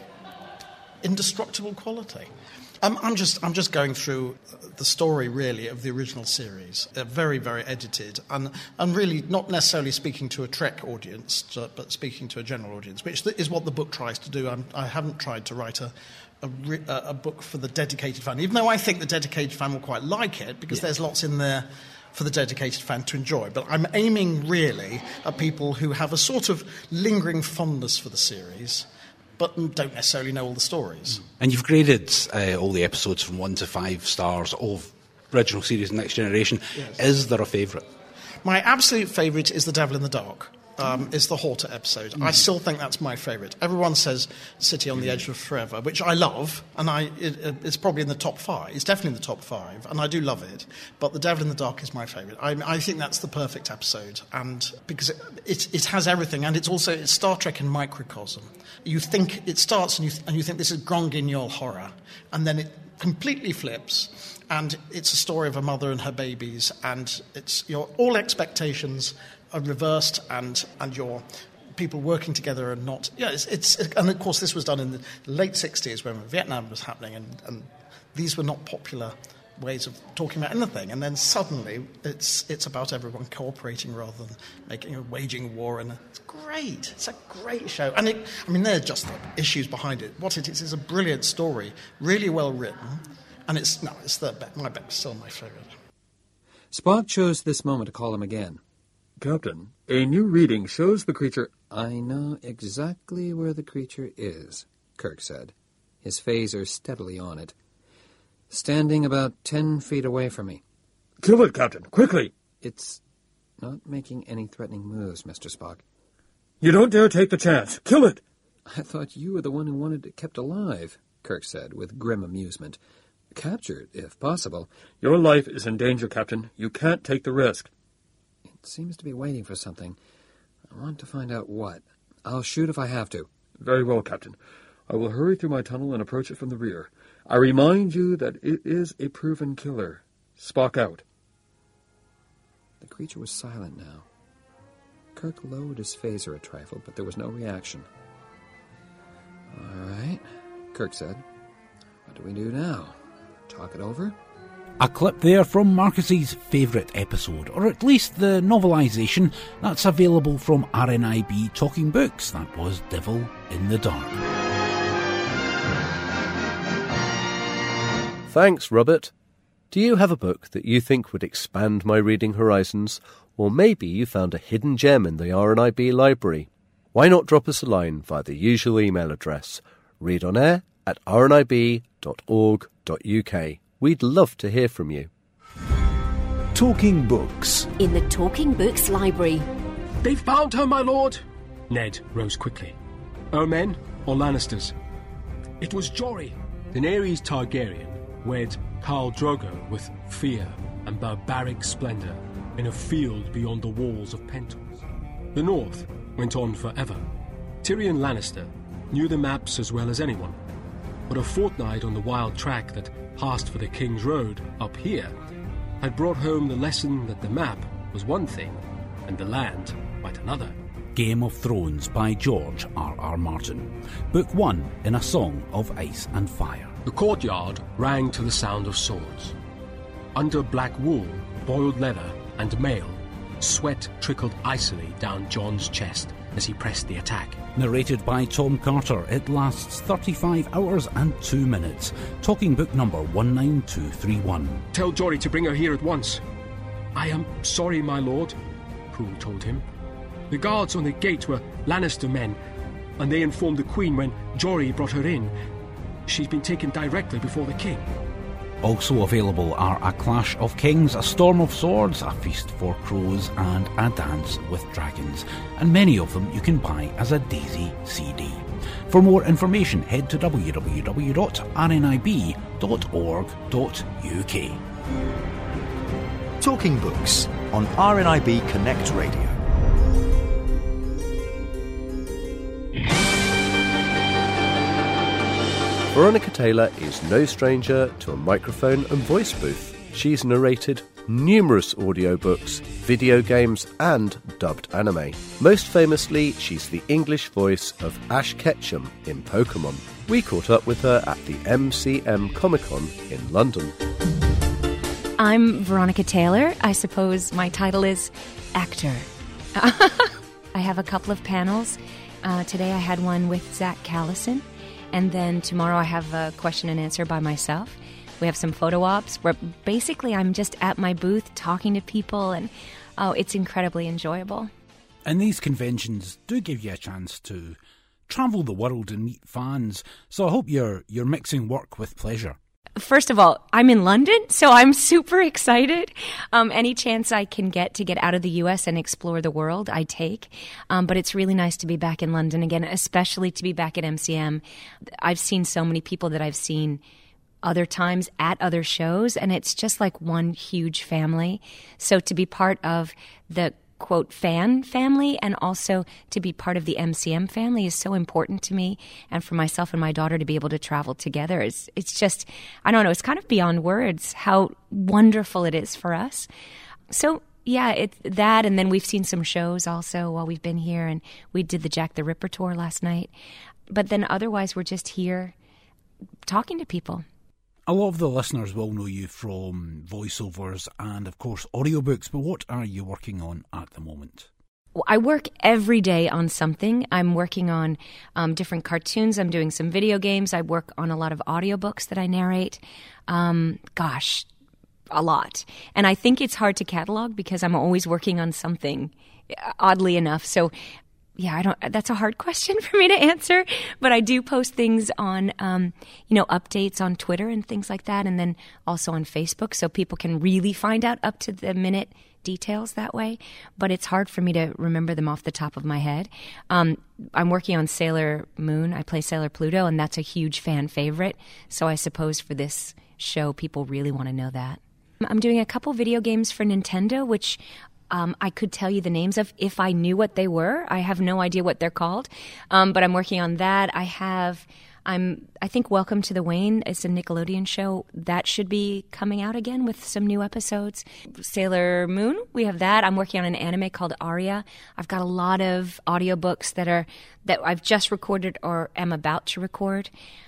indestructible quality. I'm just going through the story, really, of the original series. They're very, very edited and really not necessarily speaking to a Trek audience, but speaking to a general audience, which is what the book tries to do. I haven't tried to write a book for the dedicated fan, even though I think the dedicated fan will quite like it, because there's lots in there for the dedicated fan to enjoy. But I'm aiming really at people who have a sort of lingering fondness for the series, but don't necessarily know all the stories. And you've graded all the episodes from 1 to 5 stars of original series Next Generation. Yes. Is there a favourite? My absolute favourite is The Devil in the Dark. is the Horta episode. I still think that's my favourite. Everyone says City on the Edge of Forever, which I love, and it's probably in the top 5. It's definitely in the top 5, and I do love it. But The Devil in the Dark is my favourite. I think that's the perfect episode, and because it has everything, and it's Star Trek in microcosm. You think it starts, and you think this is Grand Guignol horror, and then it completely flips, and it's a story of a mother and her babies, and it's all expectations are reversed, and your people working together and not. Yeah, and of course this was done in the late 60s when Vietnam was happening, and these were not popular ways of talking about anything. And then suddenly it's about everyone cooperating rather than waging war, and it's great. It's a great show, and they're just the issues behind it. What it is a brilliant story, really well written, and it's still my favourite. Spock chose this moment to call him again. Captain, a new reading shows the creature... I know exactly where the creature is, Kirk said, his phaser steadily on it. Standing about 10 feet away from me. Kill it, Captain, quickly! It's not making any threatening moves, Mr. Spock. You don't dare take the chance. Kill it! I thought you were the one who wanted it kept alive, Kirk said, with grim amusement. Captured, if possible. Your life is in danger, Captain. You can't take the risk. It seems to be waiting for something. I want to find out what. I'll shoot if I have to. Very well, Captain. I will hurry through my tunnel and approach it from the rear. I remind you that it is a proven killer. Spock out. The creature was silent now. Kirk lowered his phaser a trifle, but there was no reaction. All right, Kirk said. What do we do now? Talk it over? A clip there from Marcus's favourite episode, or at least the novelisation that's available from RNIB Talking Books. That was Devil in the Dark. Thanks, Robert. Do you have a book that you think would expand my reading horizons? Or maybe you found a hidden gem in the RNIB library? Why not drop us a line via the usual email address, readonair@rnib.org.uk. We'd love to hear from you. Talking Books. In the Talking Books library. They've found her, my lord! Ned rose quickly. Our men or Lannisters? It was Jory. Daenerys Targaryen wed Khal Drogo with fear and barbaric splendour in a field beyond the walls of Pentos. The North went on forever. Tyrion Lannister knew the maps as well as anyone, but a fortnight on the wild track that passed for the King's Road up here had brought home the lesson that the map was one thing and the land quite another. Game of Thrones by George R.R. Martin. Book 1 in A Song of Ice and Fire. The courtyard rang to the sound of swords. Under black wool, boiled leather and mail, sweat trickled icily down Jon's chest as he pressed the attack. Narrated by Tom Carter, it lasts 35 hours and 2 minutes. Talking book number 19231. Tell Jory to bring her here at once. I am sorry, my lord, Poole told him. The guards on the gate were Lannister men, and they informed the Queen when Jory brought her in. She's been taken directly before the King. Also available are A Clash of Kings, A Storm of Swords, A Feast for Crows and A Dance with Dragons, and many of them you can buy as a Daisy CD. For more information, head to www.rnib.org.uk. Talking Books on RNIB Connect Radio. Veronica Taylor is no stranger to a microphone and voice booth. She's narrated numerous audiobooks, video games and dubbed anime. Most famously, she's the English voice of Ash Ketchum in Pokemon. We caught up with her at the MCM Comic-Con in London. I'm Veronica Taylor. I suppose my title is actor. I have a couple of panels. Today I had one with Zach Callison. And then tomorrow I have a question and answer by myself. We have some photo ops where basically I'm just at my booth talking to people, and it's incredibly enjoyable. And these conventions do give you a chance to travel the world and meet fans, so I hope you're mixing work with pleasure. First of all, I'm in London, so I'm super excited. Any chance I can get to get out of the U.S. and explore the world, I take. But it's really nice to be back in London again, especially to be back at MCM. I've seen so many people that I've seen other times at other shows, and it's just like one huge family. So to be part of the quote fan family and also to be part of the MCM family is so important to me, and for myself and my daughter to be able to travel together it's just, I don't know, it's kind of beyond words how wonderful it is for us. So yeah, it's that, and then we've seen some shows also while we've been here, and we did the Jack the Ripper tour last night, but then otherwise we're just here talking to people. A lot of the listeners will know you from voiceovers and, of course, audiobooks, but what are you working on at the moment? Well, I work every day on something. I'm working on different cartoons. I'm doing some video games. I work on a lot of audiobooks that I narrate. Gosh, a lot. And I think it's hard to catalog because I'm always working on something, oddly enough. So yeah, that's a hard question for me to answer, but I do post things on, updates on Twitter and things like that, and then also on Facebook, so people can really find out up to the minute details that way, but it's hard for me to remember them off the top of my head. I'm working on Sailor Moon. I play Sailor Pluto, and that's a huge fan favorite, so I suppose for this show, people really want to know that. I'm doing a couple video games for Nintendo, which I could tell you the names of if I knew what they were. I have no idea what they're called, but I'm working on that. I think Welcome to the Wayne is a Nickelodeon show that should be coming out again with some new episodes. Sailor Moon, we have that. I'm working on an anime called Aria. I've got a lot of audiobooks that I've just recorded or am about to record.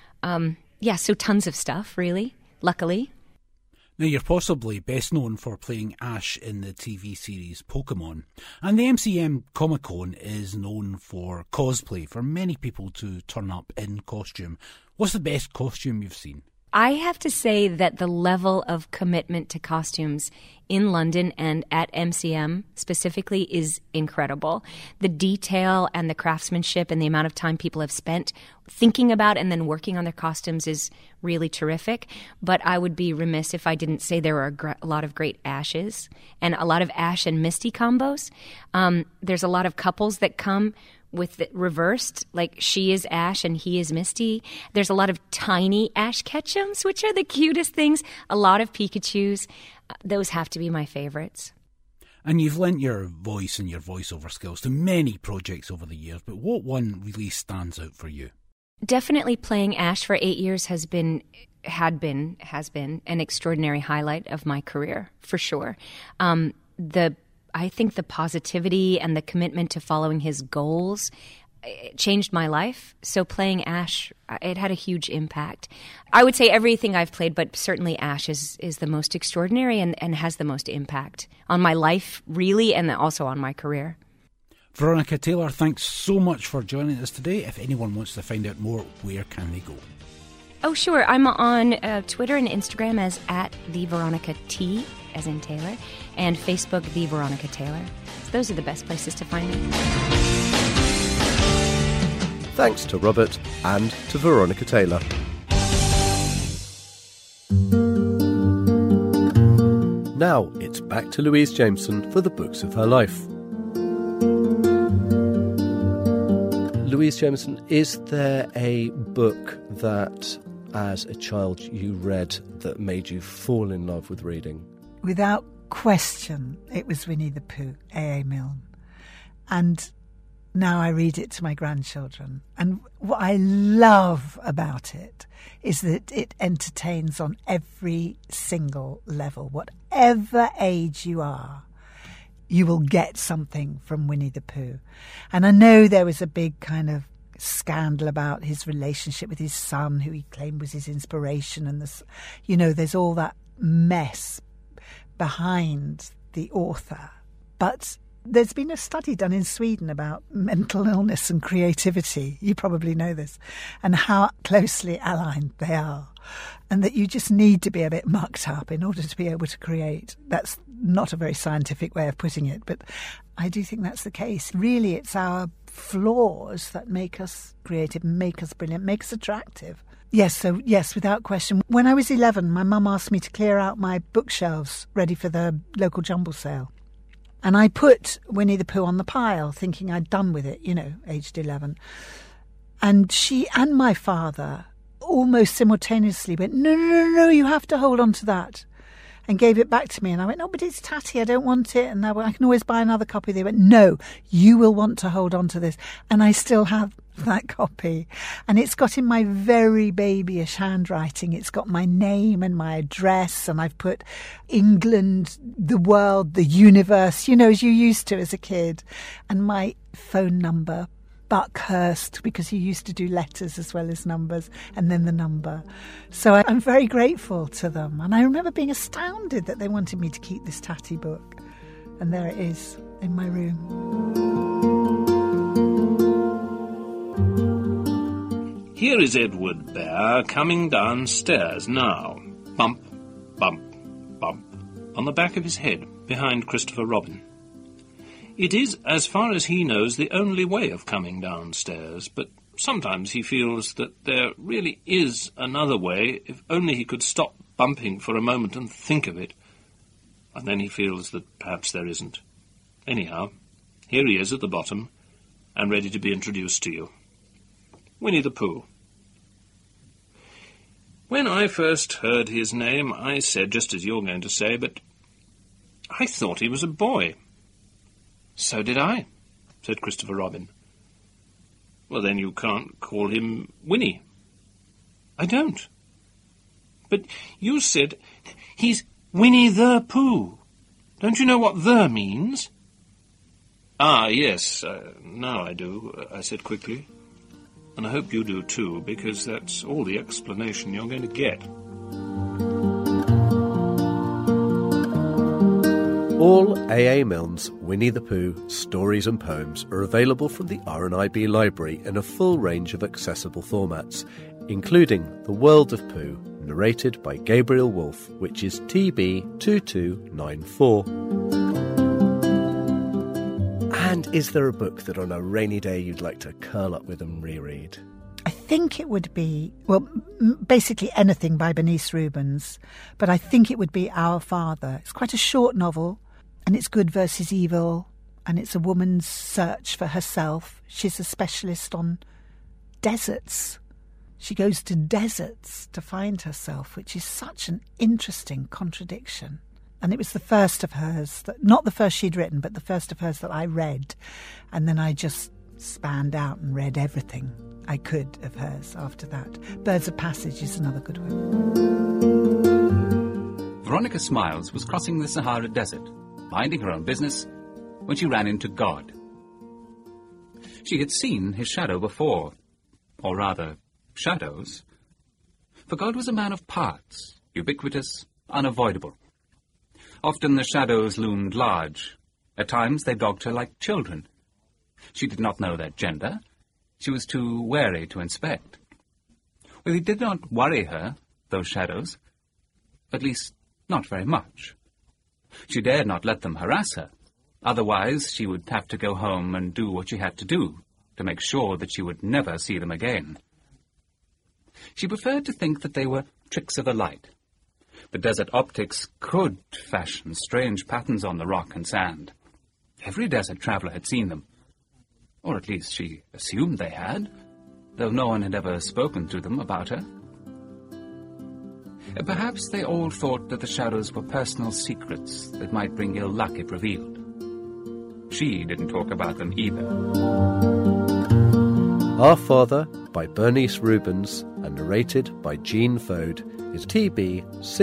So tons of stuff, really, luckily. Now, you're possibly best known for playing Ash in the TV series Pokemon, and the MCM Comic-Con is known for cosplay, for many people to turn up in costume. What's the best costume you've seen? I have to say that the level of commitment to costumes in London and at MCM specifically is incredible. The detail and the craftsmanship and the amount of time people have spent thinking about and then working on their costumes is really terrific. But I would be remiss if I didn't say there are a lot of great Ashes and a lot of Ash and Misty combos. There's a lot of couples that come with it reversed, like she is Ash and he is Misty. There's a lot of tiny Ash Ketchums, which are the cutest things. A lot of Pikachus. Those have to be my favorites. And you've lent your voice and your voiceover skills to many projects over the years, but what one really stands out for you? Definitely playing Ash for 8 years has been an extraordinary highlight of my career, for sure. I think the positivity and the commitment to following his goals changed my life. So playing Ash, it had a huge impact. I would say everything I've played, but certainly Ash is the most extraordinary and has the most impact on my life, really, and also on my career. Veronica Taylor, thanks so much for joining us today. If anyone wants to find out more, where can they go? Oh, sure. I'm on Twitter and Instagram as @TheVeronicaT, as in Taylor, and Facebook, The Veronica Taylor. So those are the best places to find me. Thanks to Robert and to Veronica Taylor. Now it's back to Louise Jameson for the books of her life. Louise Jameson, is there a book that, as a child, you read that made you fall in love with reading? Without question, it was Winnie the Pooh, A.A. Milne. And now I read it to my grandchildren. And what I love about it is that it entertains on every single level. Whatever age you are, you will get something from Winnie the Pooh. And I know there was a big kind of scandal about his relationship with his son, who he claimed was his inspiration. And there's all that mess behind the author. But there's been a study done in Sweden about mental illness and creativity. You probably know this, and how closely aligned they are. And that you just need to be a bit mucked up in order to be able to create. That's not a very scientific way of putting it, but I do think that's the case. Really, it's our flaws that make us creative, make us brilliant, make us attractive. Yes, without question. When I was 11, my mum asked me to clear out my bookshelves ready for the local jumble sale. And I put Winnie the Pooh on the pile, thinking I'd done with it, aged 11. And she and my father almost simultaneously went, no, you have to hold on to that, and gave it back to me. And I went, no, but it's tatty, I don't want it, and I can always buy another copy. They went, no, you will want to hold on to this. And I still have that copy. And it's got in my very babyish handwriting, it's got my name and my address, and I've put England, the world, the universe, as you used to as a kid, and my phone number, Buckhurst, because he used to do letters as well as numbers, and then the number. So I'm very grateful to them. And I remember being astounded that they wanted me to keep this tatty book. And there it is in my room. Here is Edward Bear coming downstairs now. Bump, bump, bump, on the back of his head, behind Christopher Robin. It is, as far as he knows, the only way of coming downstairs, but sometimes he feels that there really is another way, if only he could stop bumping for a moment and think of it. And then he feels that perhaps there isn't. Anyhow, here he is at the bottom, and ready to be introduced to you. Winnie the Pooh. When I first heard his name, I said, just as you're going to say, but I thought he was a boy. So did I, said Christopher Robin. Well, then you can't call him Winnie. I don't. But you said he's Winnie the Pooh. Don't you know what the means? Ah, yes, now I do, I said quickly. And I hope you do too, because that's all the explanation you're going to get. All A.A. Milne's Winnie the Pooh stories and poems are available from the RNIB library in a full range of accessible formats, including The World of Pooh, narrated by Gabriel Woolf, which is TB 2294. And is there a book that on a rainy day you'd like to curl up with and reread? I think it would be, basically anything by Bernice Rubens, but I think it would be Our Father. It's quite a short novel, and it's good versus evil, and it's a woman's search for herself. She's a specialist on deserts. She goes to deserts to find herself, which is such an interesting contradiction. And it was the first of hers, not the first she'd written, but the first of hers that I read. And then I just spanned out and read everything I could of hers after that. Birds of Passage is another good one. Veronica Smiles was crossing the Sahara Desert, minding her own business, when she ran into God. She had seen his shadow before, or rather, shadows. For God was a man of parts, ubiquitous, unavoidable. Often the shadows loomed large. At times they dogged her like children. She did not know their gender. She was too wary to inspect. Well, they did not worry her, those shadows. At least, not very much. She dared not let them harass her. Otherwise, she would have to go home and do what she had to do to make sure that she would never see them again. She preferred to think that they were tricks of the light. But desert optics could fashion strange patterns on the rock and sand. Every desert traveller had seen them. Or at least she assumed they had, though no one had ever spoken to them about her. Perhaps they all thought that the shadows were personal secrets that might bring ill luck if revealed. She didn't talk about them either. Our Father by Bernice Rubens and narrated by Jean Fode is TB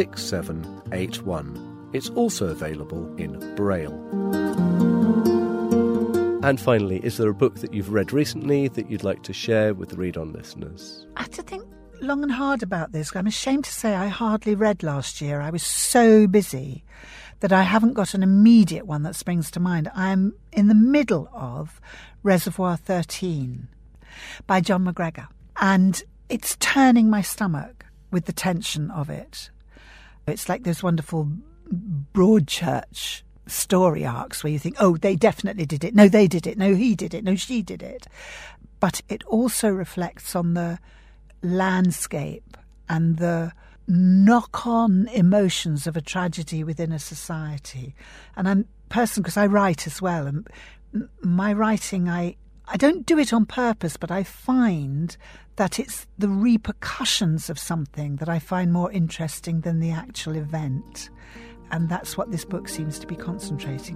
6781. It's also available in Braille. And finally, is there a book that you've read recently that you'd like to share with the Read On listeners? I had to think long and hard about this. I'm ashamed to say I hardly read last year. I was so busy that I haven't got an immediate one that springs to mind. I'm in the middle of Reservoir 13 by John McGregor, and it's turning my stomach with the tension of it. It's like those wonderful Broadchurch story arcs where you think, oh, they definitely did it. No, they did it. No, he did it. No, she did it. But it also reflects on the landscape and the knock-on emotions of a tragedy within a society. And I'm personal because I write as well, and my writing, I don't do it on purpose, but I find that it's the repercussions of something that I find more interesting than the actual event. And that's what this book seems to be concentrating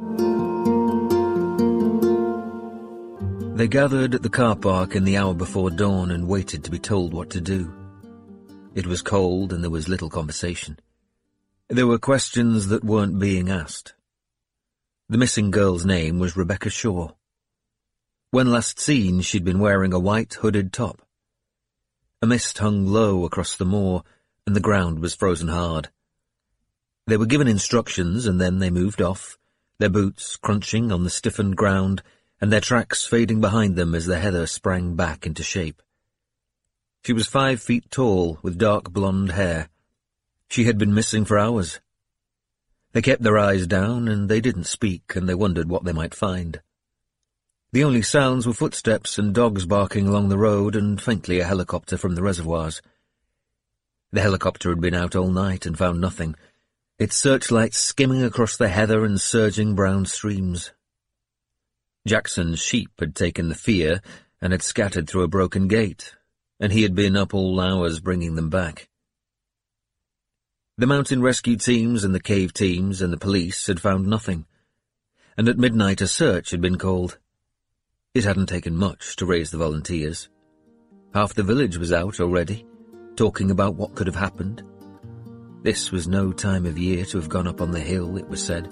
on. They gathered at the car park in the hour before dawn and waited to be told what to do. It was cold and there was little conversation. There were questions that weren't being asked. The missing girl's name was Rebecca Shaw. When last seen, she'd been wearing a white hooded top. A mist hung low across the moor, and the ground was frozen hard. They were given instructions, and then they moved off, their boots crunching on the stiffened ground, and their tracks fading behind them as the heather sprang back into shape. She was 5 feet tall, with dark blonde hair. She had been missing for hours. They kept their eyes down, and they didn't speak, and they wondered what they might find. The only sounds were footsteps and dogs barking along the road, and faintly a helicopter from the reservoirs. The helicopter had been out all night and found nothing, its searchlights skimming across the heather and surging brown streams. Jackson's sheep had taken the fear and had scattered through a broken gate, and he had been up all hours bringing them back. The mountain rescue teams and the cave teams and the police had found nothing, and at midnight a search had been called. It hadn't taken much to raise the volunteers. Half the village was out already, talking about what could have happened. This was no time of year to have gone up on the hill, it was said.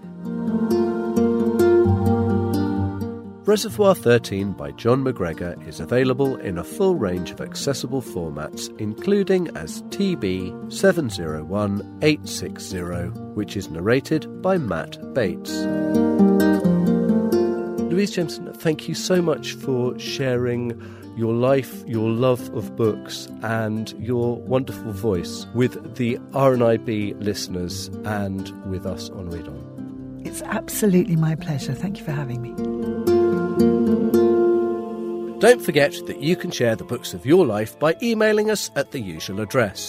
Reservoir 13 by John McGregor is available in a full range of accessible formats, including as TB 701860, which is narrated by Matt Bates. Louise Jameson, thank you so much for sharing your life, your love of books, and your wonderful voice with the RNIB listeners and with us on Read On. It's absolutely my pleasure. Thank you for having me. Don't forget that you can share the books of your life by emailing us at the usual address,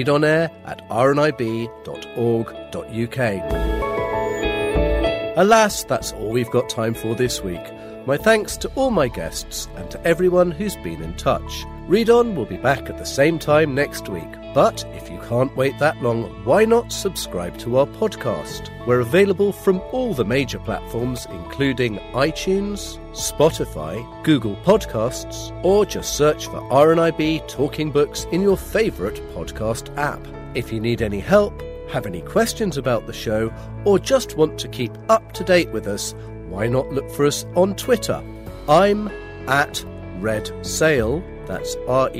readonair@rnib.org.uk. Alas, that's all we've got time for this week. My thanks to all my guests and to everyone who's been in touch. Read On will be back at the same time next week, but if you can't wait that long, why not subscribe to our podcast? We're available from all the major platforms, including iTunes, Spotify, Google Podcasts, or just search for RNIB Talking Books in your favourite podcast app. If you need any help, have any questions about the show, or just want to keep up to date with us, why not look for us on Twitter? I'm at Red Sail, that's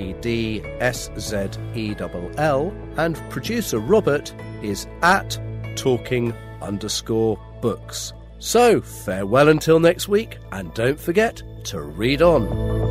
REDSZELL, and producer Robert is at talking_books. So, farewell until next week, and don't forget to read on.